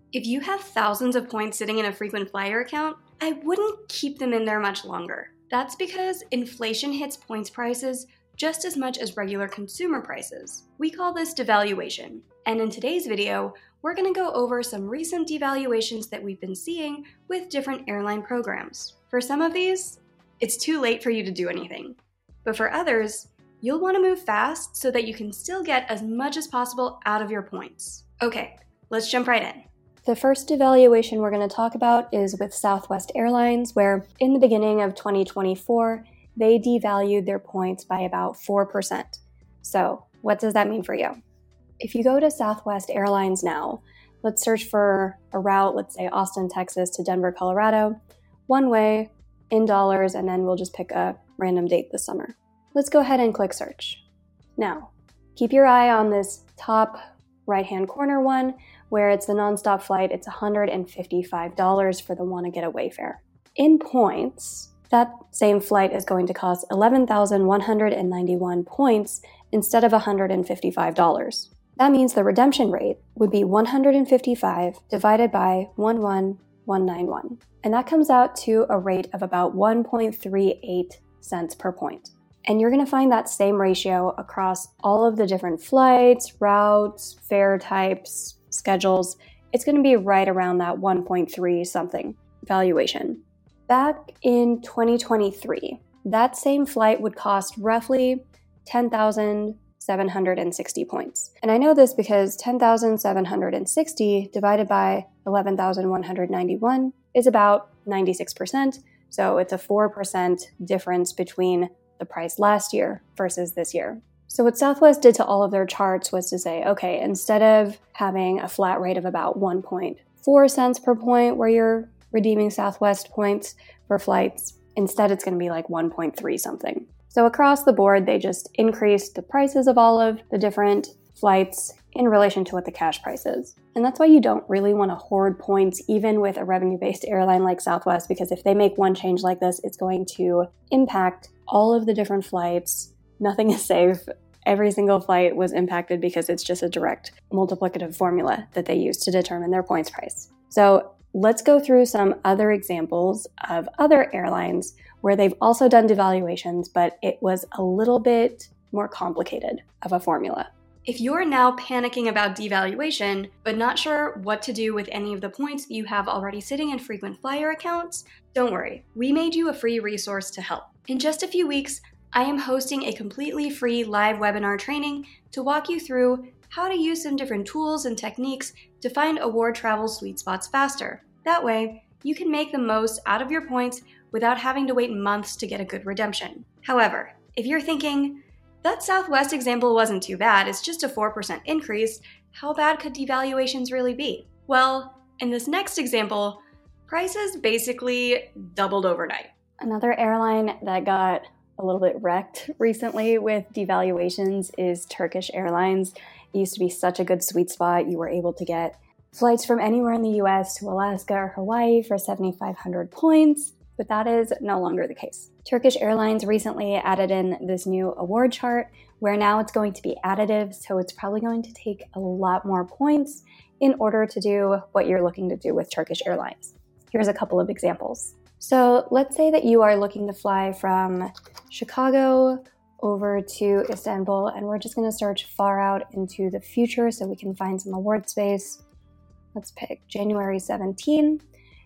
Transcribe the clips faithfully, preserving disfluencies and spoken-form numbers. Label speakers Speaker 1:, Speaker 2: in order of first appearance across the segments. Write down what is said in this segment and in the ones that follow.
Speaker 1: If you have thousands of points sitting in a frequent flyer account, I wouldn't keep them in there much longer. That's because inflation hits points prices just as much as regular consumer prices. We call this devaluation. And in today's video, we're going to go over some recent devaluations that we've been seeing with different airline programs. For some of these, it's too late for you to do anything. But for others, you'll want to move fast so that you can still get as much as possible out of your points. Okay, let's jump right in. The first devaluation we're going to talk about is with Southwest Airlines, where in the beginning of twenty twenty-four, they devalued their points by about four percent. So what does that mean for you? If you go to Southwest Airlines now, let's search for a route, let's say Austin, Texas to Denver, Colorado, one way in dollars, and then we'll just pick a random date this summer. Let's go ahead and click search. Now, keep your eye on this top right-hand corner one, where it's the nonstop flight. It's one hundred fifty-five dollars for the Wanna Get Away fare. In points, that same flight is going to cost eleven thousand one hundred ninety-one points instead of one hundred fifty-five dollars. That means the redemption rate would be one hundred fifty-five divided by one one one nine one. And that comes out to a rate of about one point three eight cents per point. And you're going to find that same ratio across all of the different flights, routes, fare types, schedules. It's going to be right around that one point three something valuation. Back in twenty twenty-three, that same flight would cost roughly ten thousand seven hundred sixty points. And I know this because ten thousand seven hundred sixty divided by eleven thousand one hundred ninety-one is about ninety-six percent. So it's a four percent difference between the price last year versus this year. So what Southwest did to all of their charts was to say, okay, instead of having a flat rate of about one point four cents per point where you're redeeming Southwest points for flights, instead it's going to be like one point three something. So across the board, they just increased the prices of all of the different flights in relation to what the cash price is. And that's why you don't really want to hoard points even with a revenue-based airline like Southwest, because if they make one change like this, it's going to impact all of the different flights. Nothing is safe. Every single flight was impacted because it's just a direct multiplicative formula that they use to determine their points price. So let's go through some other examples of other airlines where they've also done devaluations, but it was a little bit more complicated of a formula. If you're now panicking about devaluation, but not sure what to do with any of the points that you have already sitting in frequent flyer accounts, don't worry, we made you a free resource to help. In just a few weeks, I am hosting a completely free live webinar training to walk you through how to use some different tools and techniques to find award travel sweet spots faster. That way, you can make the most out of your points without having to wait months to get a good redemption. However, if you're thinking, that Southwest example wasn't too bad, it's just a four percent increase, how bad could devaluations really be? Well, in this next example, prices basically doubled overnight. Another airline that got a little bit wrecked recently with devaluations is Turkish Airlines. It used to be such a good sweet spot. You were able to get flights from anywhere in the U S to Alaska or Hawaii for seventy-five hundred points, but that is no longer the case. Turkish Airlines recently added in this new award chart where now it's going to be additive, so it's probably going to take a lot more points in order to do what you're looking to do with Turkish Airlines. Here's a couple of examples. So let's say that you are looking to fly from Chicago over to Istanbul, and we're just going to search far out into the future so we can find some award space. Let's pick January seventeenth,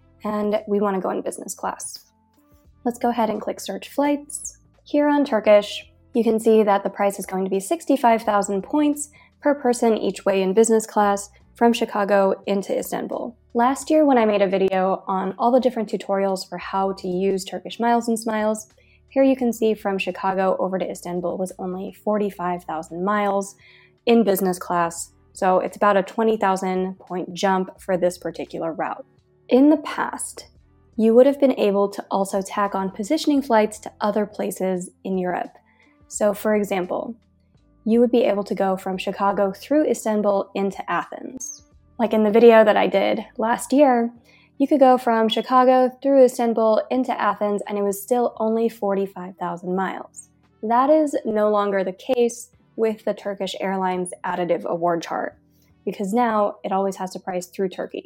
Speaker 1: and we want to go in business class. Let's go ahead and click search flights. Here on Turkish, you can see that the price is going to be sixty-five thousand points per person each way in business class from Chicago into Istanbul. Last year when I made a video on all the different tutorials for how to use Turkish Miles and Smiles, here you can see from Chicago over to Istanbul was only forty-five thousand miles in business class, so it's about a twenty thousand point jump for this particular route. In the past, you would have been able to also tack on positioning flights to other places in Europe. So for example, you would be able to go from Chicago through Istanbul into Athens. Like in the video that I did last year, you could go from Chicago through Istanbul into Athens and it was still only forty-five thousand miles. That is no longer the case with the Turkish Airlines additive award chart, because now it always has to price through Turkey.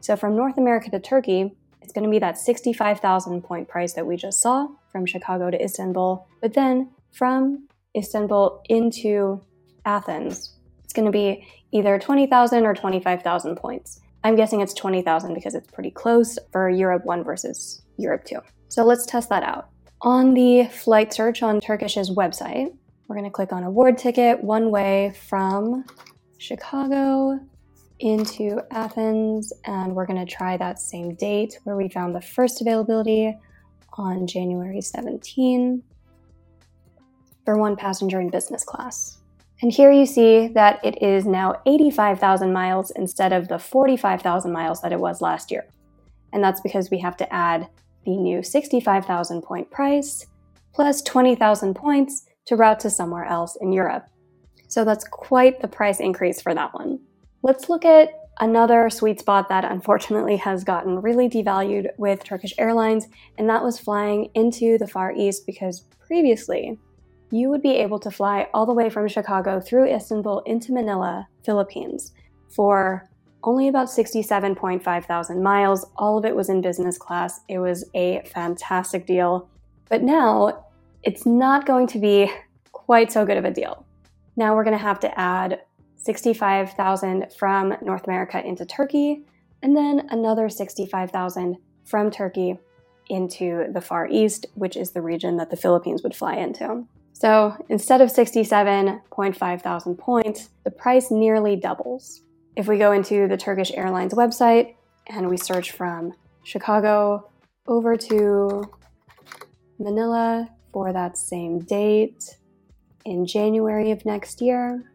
Speaker 1: So from North America to Turkey, it's going to be that sixty-five thousand point price that we just saw from Chicago to Istanbul. But then from Istanbul into Athens, it's going to be either twenty thousand or twenty-five thousand points. I'm guessing it's twenty thousand because it's pretty close for Europe one versus Europe two. So let's test that out. On the flight search on Turkish's website, we're going to click on award ticket one way from Chicago into Athens, and we're going to try that same date where we found the first availability on January seventeenth for one passenger in business class. And here you see that it is now eighty-five thousand miles instead of the forty-five thousand miles that it was last year. And that's because we have to add the new sixty-five thousand point price plus twenty thousand points to route to somewhere else in Europe. So that's quite the price increase for that one. Let's look at another sweet spot that unfortunately has gotten really devalued with Turkish Airlines, and that was flying into the Far East, because previously you would be able to fly all the way from Chicago through Istanbul into Manila, Philippines, for only about sixty-seven point five thousand miles. All of it was in business class. It was a fantastic deal. But now it's not going to be quite so good of a deal. Now we're going to have to add sixty-five thousand from North America into Turkey, and then another sixty-five thousand from Turkey into the Far East, which is the region that the Philippines would fly into. So instead of sixty-seven point five thousand points, the price nearly doubles. If we go into the Turkish Airlines website and we search from Chicago over to Manila for that same date in January of next year,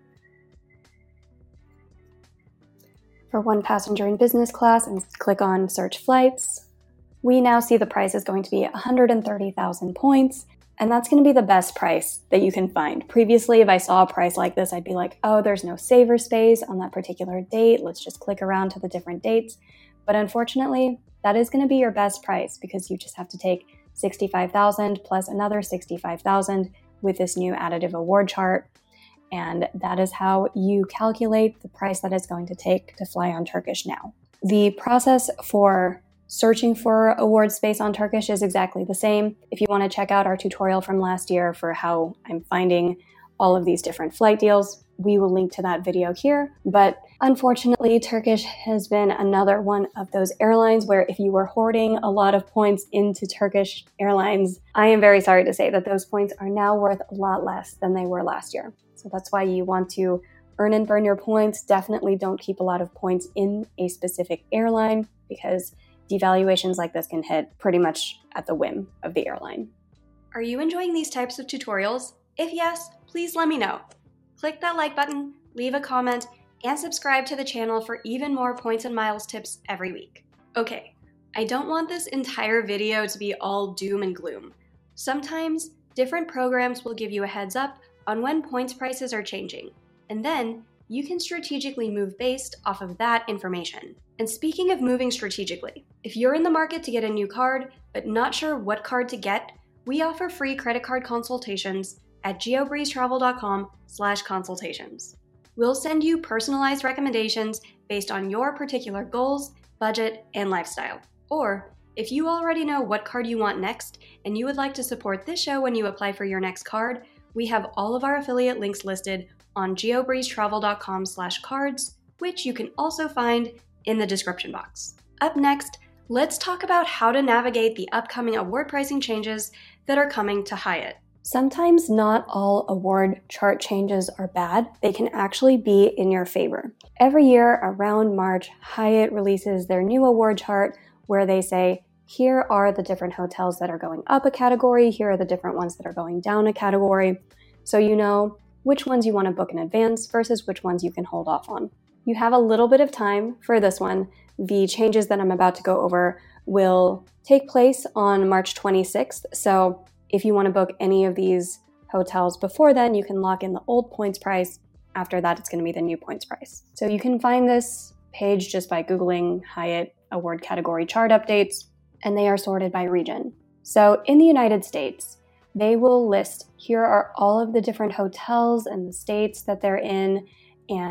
Speaker 1: for one passenger in business class, and click on search flights, we now see the price is going to be one hundred thirty thousand points, and that's going to be the best price that you can find. Previously, if I saw a price like this, I'd be like, oh, there's no saver space on that particular date. Let's just click around to the different dates. But unfortunately, that is going to be your best price, because you just have to take sixty-five thousand plus another sixty-five thousand with this new additive award chart. And that is how you calculate the price that it's going to take to fly on Turkish now. The process for searching for award space on Turkish is exactly the same. If you want to check out our tutorial from last year for how I'm finding all of these different flight deals, we will link to that video here. But unfortunately, Turkish has been another one of those airlines where if you were hoarding a lot of points into Turkish Airlines, I am very sorry to say that those points are now worth a lot less than they were last year. So that's why you want to earn and burn your points. Definitely don't keep a lot of points in a specific airline, because devaluations like this can hit pretty much at the whim of the airline.
Speaker 2: Are you enjoying these types of tutorials? If yes, please let me know. Click that like button, leave a comment, and subscribe to the channel for even more points and miles tips every week. Okay, I don't want this entire video to be all doom and gloom. Sometimes different programs will give you a heads up on when points prices are changing, and then you can strategically move based off of that information. And speaking of moving strategically, if you're in the market to get a new card but not sure what card to get, we offer free credit card consultations at geobreezetravel.com slash consultations. We'll send you personalized recommendations based on your particular goals, budget, and lifestyle. Or if you already know what card you want next and you would like to support this show when you apply for your next card, we have all of our affiliate links listed on geobreezetravel.com slash cards, which you can also find in the description box. Up next, let's talk about how to navigate the upcoming award pricing changes that are coming to Hyatt.
Speaker 1: Sometimes not all award chart changes are bad. They can actually be in your favor. Every year around March, Hyatt releases their new award chart where they say, here are the different hotels that are going up a category, here are the different ones that are going down a category, so you know which ones you want to book in advance versus which ones you can hold off on. You have a little bit of time for this one. The changes that I'm about to go over will take place on March twenty-sixth, so if you want to book any of these hotels before then, you can lock in the old points price. After that, it's going to be the new points price. So you can find this page just by Googling Hyatt award category chart updates, and they are sorted by region. So in the United States, they will list, here are all of the different hotels and the states that they're in, and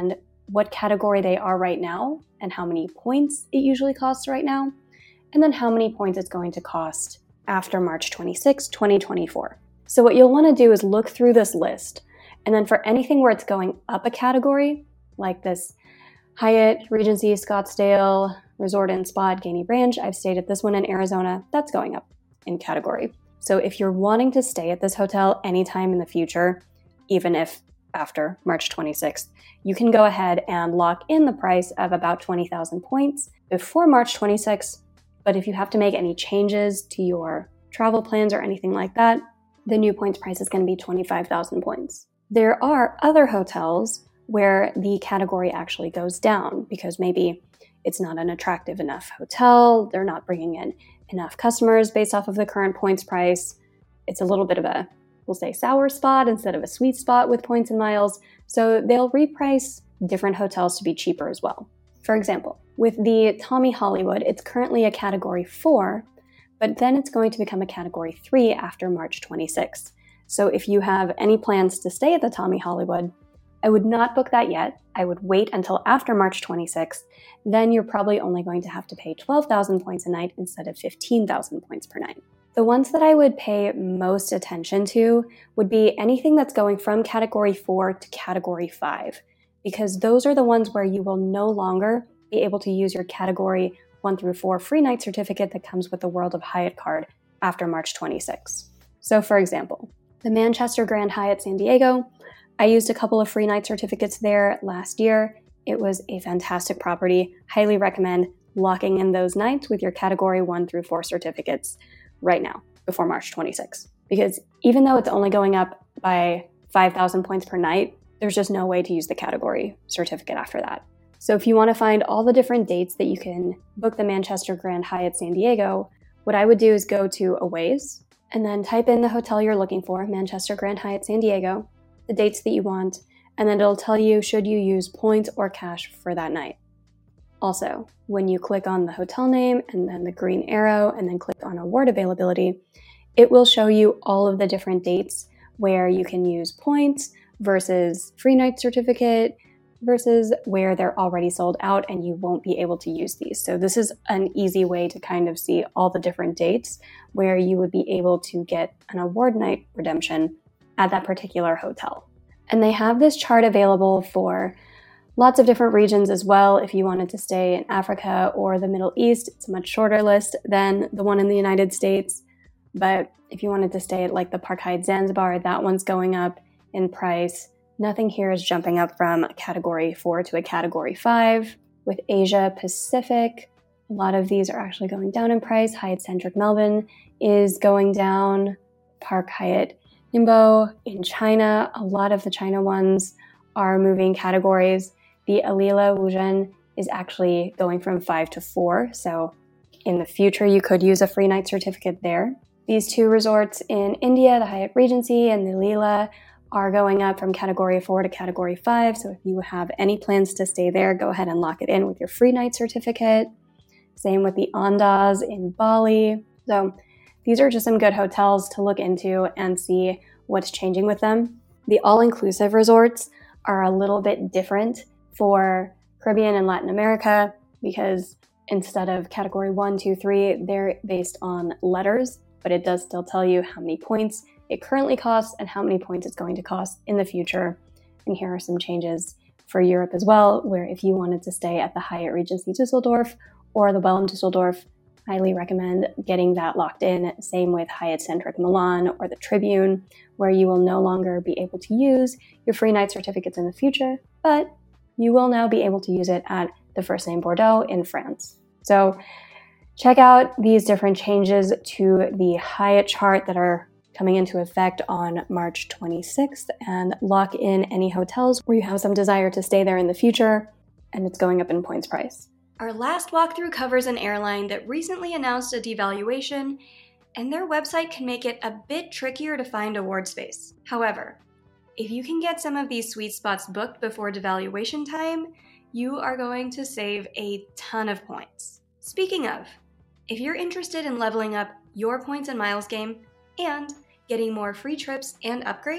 Speaker 2: what category they are right now and how many points it usually costs right now, and then how many points it's going to cost after March twenty-sixth, twenty twenty-four. So what you'll want to do is look through this list, and then for anything where it's going up a category, like this Hyatt Regency Scottsdale Resort and Spa at Gainey Ranch, I've stayed at this one in Arizona, that's going up in category. So if you're wanting to stay at this hotel anytime in the future, even if after March twenty-sixth, you can go ahead and lock in the price of about twenty thousand points before March twenty-sixth. But if you have to make any changes to your travel plans or anything like that, the new points price is going to be twenty-five thousand points. There are other hotels where the category actually goes down because maybe it's not an attractive enough hotel, they're not bringing in enough customers based off of the current points price. It's a little bit of a, we'll say, sour spot instead of a sweet spot with points and miles, so they'll reprice different hotels to be cheaper as well. For example, with the Tommy Hollywood, it's currently a category four, but then it's going to become a category three after March twenty-sixth. So if you have any plans to stay at the Tommy Hollywood, I would not book that yet. I would wait until after March twenty-sixth. Then you're probably only going to have to pay twelve thousand points a night instead of fifteen thousand points per night. The ones that I would pay most attention to would be anything that's going from category four to category five, because those are the ones where you will no longer be able to use your category one through four free night certificate that comes with the World of Hyatt card after March twenty-sixth. So for example, the Manchester Grand Hyatt San Diego, I used a couple of free night certificates there last year. It was a fantastic property. Highly recommend locking in those nights with your category one through four certificates right now before March twenty-sixth. Because even though it's only going up by five thousand points per night, there's just no way to use the category certificate after that. So if you want to find all the different dates that you can book the Manchester Grand Hyatt San Diego, what I would do is go to Aways and then type in the hotel you're looking for, Manchester Grand Hyatt San Diego, the dates that you want, and then it'll tell you should you use points or cash for that night. Also, when you click on the hotel name and then the green arrow and then click on award availability, it will show you all of the different dates where you can use points versus free night certificate versus where they're already sold out and you won't be able to use these. So this is an easy way to kind of see all the different dates where you would be able to get an award night redemption at that particular hotel. And they have this chart available for lots of different regions as well. If you wanted to stay in Africa or the Middle East, it's a much shorter list than the one in the United States. But if you wanted to stay at like the Park Hyatt Zanzibar, that one's going up in price. Nothing here is jumping up from a category four to a category five. With Asia Pacific, a lot of these are actually going down in price. Hyatt Centric Melbourne is going down. Park Hyatt Ningbo in China, a lot of the China ones are moving categories. The Alila Wuzhen is actually going from five to four, so in the future you could use a free night certificate there. These two resorts in India, the Hyatt Regency and the Leela, are going up from category four to category five, so if you have any plans to stay there, go ahead and lock it in with your free night certificate. Same with the Andaz in Bali. So these are just some good hotels to look into and see what's changing with them. The all-inclusive resorts are a little bit different for Caribbean and Latin America because instead of category one, two, three, they're based on letters, but it does still tell you how many points it currently costs and how many points it's going to cost in the future. And here are some changes for Europe as well, where if you wanted to stay at the Hyatt Regency Düsseldorf or the Bellum Düsseldorf, highly recommend getting that locked in. Same with Hyatt Centric Milan or the Tribune, where you will no longer be able to use your free night certificates in the future, but you will now be able to use it at the First Name Bordeaux in France. So check out these different changes to the Hyatt chart that are coming into effect on March twenty-sixth and lock in any hotels where you have some desire to stay there in the future and it's going up in points price.
Speaker 1: Our last walkthrough covers an airline that recently announced a devaluation, and their website can make it a bit trickier to find award space. However, if you can get some of these sweet spots booked before devaluation time, you are going to save a ton of points. Speaking of, if you're interested in leveling up your points and miles game and getting more free trips and upgrades,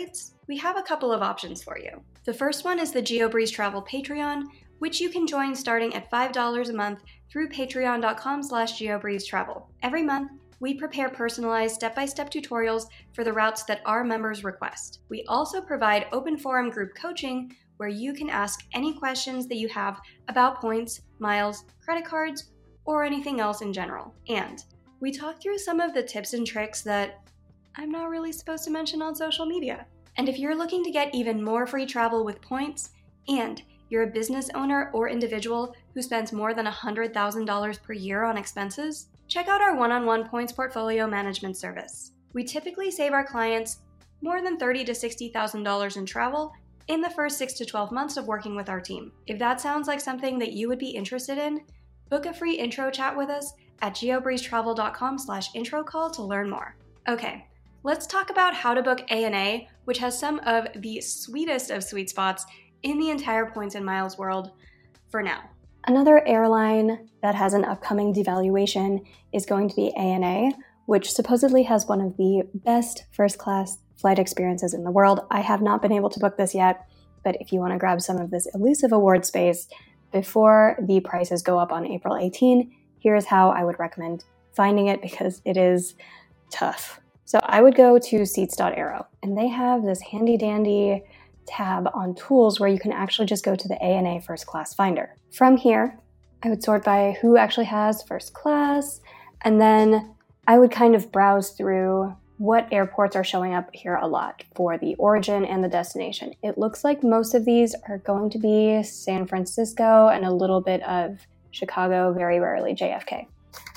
Speaker 1: we have a couple of options for you. The first one is the GeoBreeze Travel Patreon, which you can join starting at five dollars a month through patreon.com slash geobreezetravel. Every month, we prepare personalized step-by-step tutorials for the routes that our members request. We also provide open forum group coaching where you can ask any questions that you have about points, miles, credit cards, or anything else in general. And we talk through some of the tips and tricks that I'm not really supposed to mention on social media. And if you're looking to get even more free travel with points, and you're a business owner or individual who spends more than one hundred thousand dollars per year on expenses, check out our one-on-one points portfolio management service. We typically save our clients more than thirty thousand to sixty thousand dollars in travel in the first six to twelve months of working with our team. If that sounds like something that you would be interested in, book a free intro chat with us at geobreezetravel.com slash intro call to learn more. Okay, let's talk about how to book A N A, which has some of the sweetest of sweet spots in the entire points and miles world for now.
Speaker 2: Another airline that has an upcoming devaluation is going to be A N A, which supposedly has one of the best first-class flight experiences in the world. I have not been able to book this yet, but if you want to grab some of this elusive award space before the prices go up on April eighteenth, here's how I would recommend finding it because it is tough. So I would go to seats dot aero, and they have this handy-dandy tab on tools where you can actually just go to the A N A first class finder. From here, I would sort by who actually has first class, and then I would kind of browse through what airports are showing up here a lot for the origin and the destination. It looks like most of these are going to be San Francisco and a little bit of Chicago, very rarely J F K.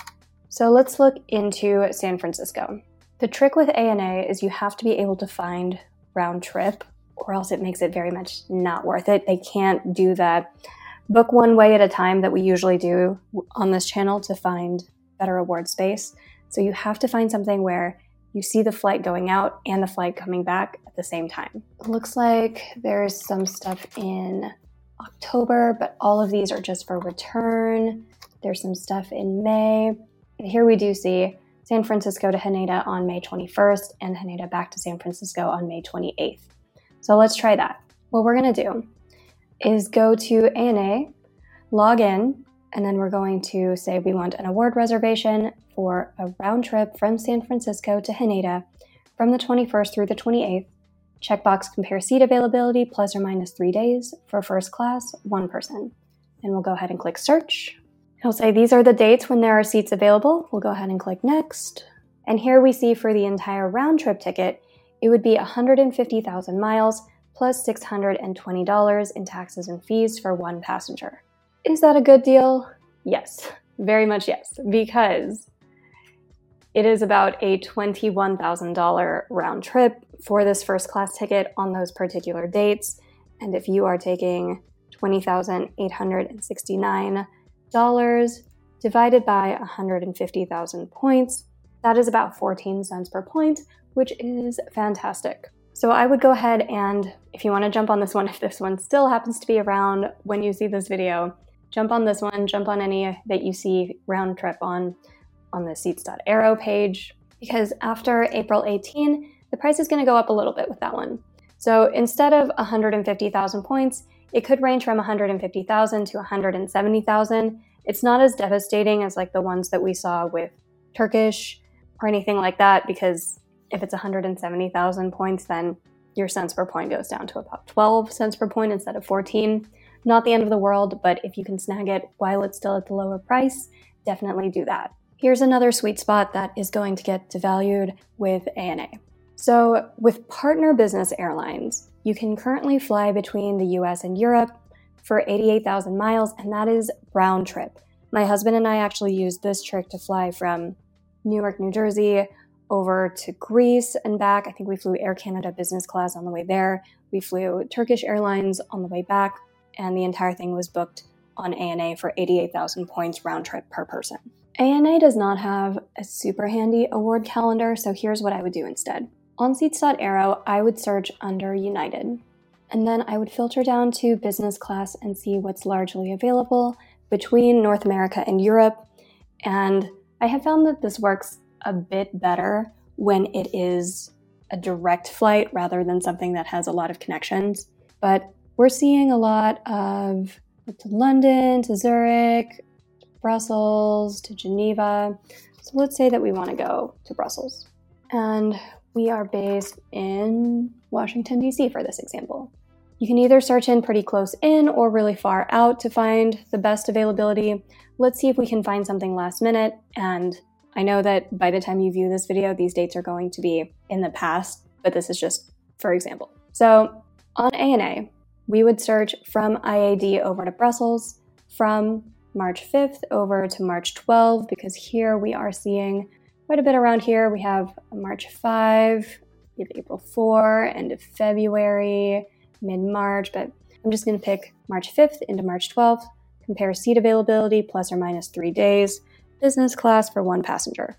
Speaker 2: So let's look into San Francisco. The trick with A N A is you have to be able to find round trip, or else it makes it very much not worth it. They can't do that book one way at a time that we usually do on this channel to find better award space. So you have to find something where you see the flight going out and the flight coming back at the same time. It looks like there's some stuff in October, but all of these are just for return. There's some stuff in May. And here we do see San Francisco to Haneda on May twenty-first and Haneda back to San Francisco on May twenty-eighth. So let's try that. What we're gonna do is go to A N A, log in, and then we're going to say we want an award reservation for a round trip from San Francisco to Haneda from the twenty-first through the twenty-eighth. Checkbox compare seat availability plus or minus three days for first class, one person. And we'll go ahead and click search. It'll say these are the dates when there are seats available. We'll go ahead and click next. And here we see for the entire round trip ticket, it would be one hundred fifty thousand miles plus six hundred twenty dollars in taxes and fees for one passenger. Is that a good deal? Yes, very much yes, because it is about a twenty-one thousand dollars round trip for this first class ticket on those particular dates. And if you are taking twenty thousand eight hundred sixty-nine dollars divided by one hundred fifty thousand points, that is about fourteen cents per point, which is fantastic. So I would go ahead and, if you want to jump on this one, if this one still happens to be around when you see this video, jump on this one, jump on any that you see round trip on, on the seats dot aero page, because after April eighteenth, the price is going to go up a little bit with that one. So instead of one hundred fifty thousand points, it could range from one hundred fifty thousand to one hundred seventy thousand. It's not as devastating as like the ones that we saw with Turkish or anything like that, because if it's one hundred seventy thousand points, then your cents per point goes down to about twelve cents per point instead of fourteen. Not the end of the world, but if you can snag it while it's still at the lower price, definitely do that. Here's another sweet spot that is going to get devalued with A N A. So with partner business airlines, you can currently fly between the U S and Europe for eighty-eight thousand miles, and that is round trip. My husband and I actually used this trick to fly from Newark, New Jersey over to Greece and back. I think we flew Air Canada business class on the way there. We flew Turkish Airlines on the way back, and the entire thing was booked on A N A for eighty-eight thousand points round trip per person. A N A does not have a super handy award calendar, so here's what I would do instead. On seats dot aero, I would search under United, and then I would filter down to business class and see what's largely available between North America and Europe. And I have found that this works a bit better when it is a direct flight rather than something that has a lot of connections. But we're seeing a lot of to London, to Zurich, to Brussels, to Geneva. So let's say that we want to go to Brussels. And we are based in Washington, D C for this example. You can either search in pretty close in or really far out to find the best availability. Let's see if we can find something last minute. And I know that by the time you view this video, these dates are going to be in the past, but this is just for example. So on A N A, we would search from I A D over to Brussels, from March fifth over to March twelfth, because here we are seeing quite a bit around here. We have March fifth, we have April fourth, end of February, mid-March, but I'm just going to pick March fifth into March twelfth, compare seat availability plus or minus three days, business class for one passenger.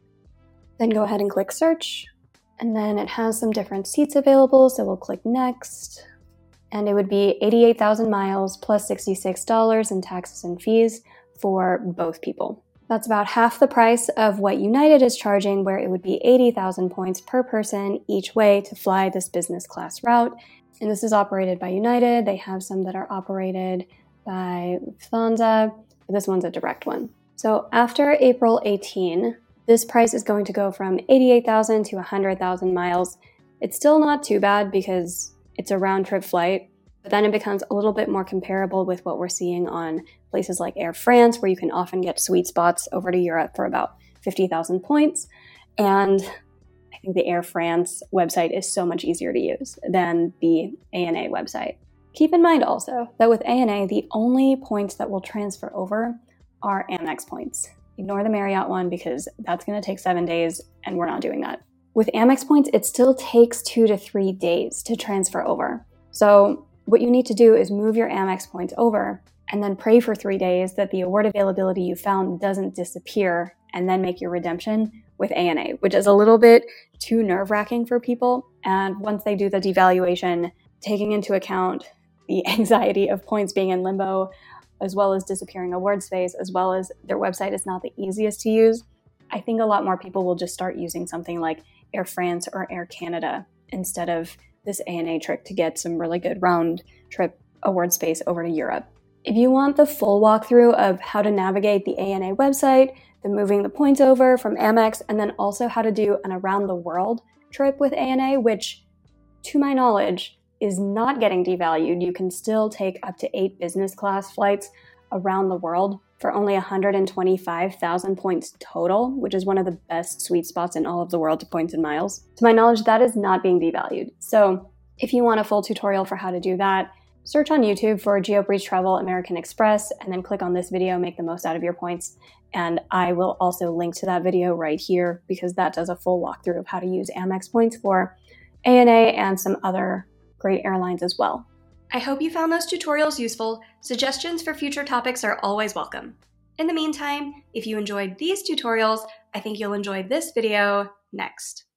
Speaker 2: Then go ahead and click search, and then it has some different seats available, so we'll click next. And it would be eighty-eight thousand miles plus sixty-six dollars in taxes and fees for both people. That's about half the price of what United is charging, where it would be eighty thousand points per person each way to fly this business class route. And this is operated by United. They have some that are operated by Lufthansa, but this one's a direct one. So after April eighteenth, this price is going to go from eighty-eight thousand to one hundred thousand miles. It's still not too bad because it's a round-trip flight, but then it becomes a little bit more comparable with what we're seeing on places like Air France, where you can often get sweet spots over to Europe for about fifty thousand points. And I think the Air France website is so much easier to use than the A N A website. Keep in mind also that with A N A, the only points that will transfer over are Amex points. Ignore the Marriott one because that's going to take seven days and we're not doing that. With Amex points, it still takes two to three days to transfer over. So what you need to do is move your Amex points over and then pray for three days that the award availability you found doesn't disappear, and then make your redemption with A N A, which is a little bit too nerve-wracking for people. And once they do the devaluation, taking into account the anxiety of points being in limbo, as well as disappearing award space, as well as their website is not the easiest to use, I think a lot more people will just start using something like Air France or Air Canada instead of this A N A trick to get some really good round trip award space over to Europe. If you want the full walkthrough of how to navigate the A N A website, the moving the points over from Amex, and then also how to do an around the world trip with A N A, which to my knowledge is not getting devalued. You can still take up to eight business class flights around the world for only one hundred twenty-five thousand points total, which is one of the best sweet spots in all of the world to points and miles. To my knowledge, that is not being devalued. So if you want a full tutorial for how to do that, search on YouTube for GeoBreeze Travel American Express, and then click on this video, make the most out of your points. And I will also link to that video right here because that does a full walkthrough of how to use Amex points for A N A and some other great airlines as well.
Speaker 1: I hope you found those tutorials useful. Suggestions for future topics are always welcome. In the meantime, if you enjoyed these tutorials, I think you'll enjoy this video next.